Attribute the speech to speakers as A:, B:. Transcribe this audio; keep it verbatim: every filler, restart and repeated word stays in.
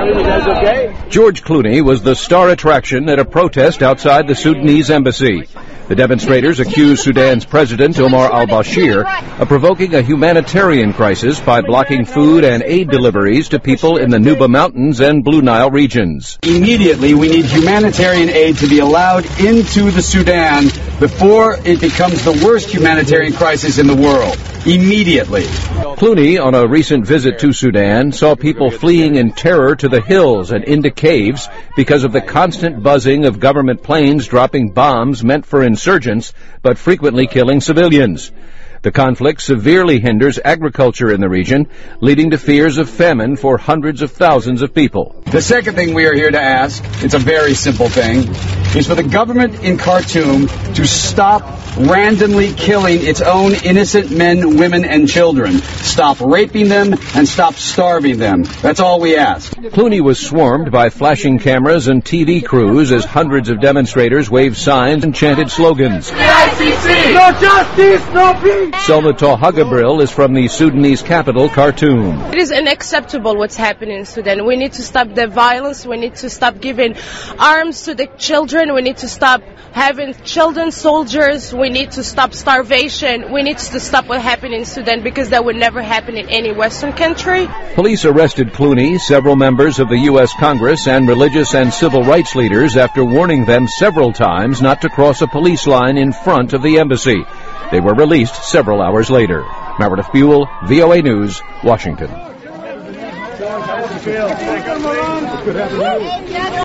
A: George Clooney was the star attraction at a protest outside the Sudanese embassy. The demonstrators accused Sudan's President Omar al-Bashir of provoking a humanitarian crisis by blocking food and aid deliveries to people in the Nuba Mountains and Blue Nile regions.
B: Immediately, we need humanitarian aid to be allowed into the Sudan before it becomes the worst humanitarian crisis in the world. Immediately.
A: Clooney, on a recent visit to Sudan, saw people fleeing in terror to the hills and into caves because of the constant buzzing of government planes dropping bombs meant for insurgents, but frequently killing civilians. The conflict severely hinders agriculture in the region, leading to fears of famine for hundreds of thousands of people.
B: The second thing we are here to ask, it's a very simple thing, is for the government in Khartoum to stop randomly killing its own innocent men, women, and children. Stop raping them and stop starving them. That's all we ask.
A: Clooney was swarmed by flashing cameras and T V crews as hundreds of demonstrators waved signs and chanted slogans.
C: The I C C! No justice, no peace!
A: Selma Tohagabril is from the Sudanese capital, Khartoum.
D: It is unacceptable what's happening in Sudan. We need to stop the violence. We need to stop giving arms to the children. We need to stop having children soldiers. We need to stop starvation. We need to stop what happened in Sudan, because that would never happen in any Western country.
A: Police arrested Clooney, several members of the U S Congress, and religious and civil rights leaders after warning them several times not to cross a police line in front of the embassy. They were released several hours later. Meredith Buell, V O A News, Washington.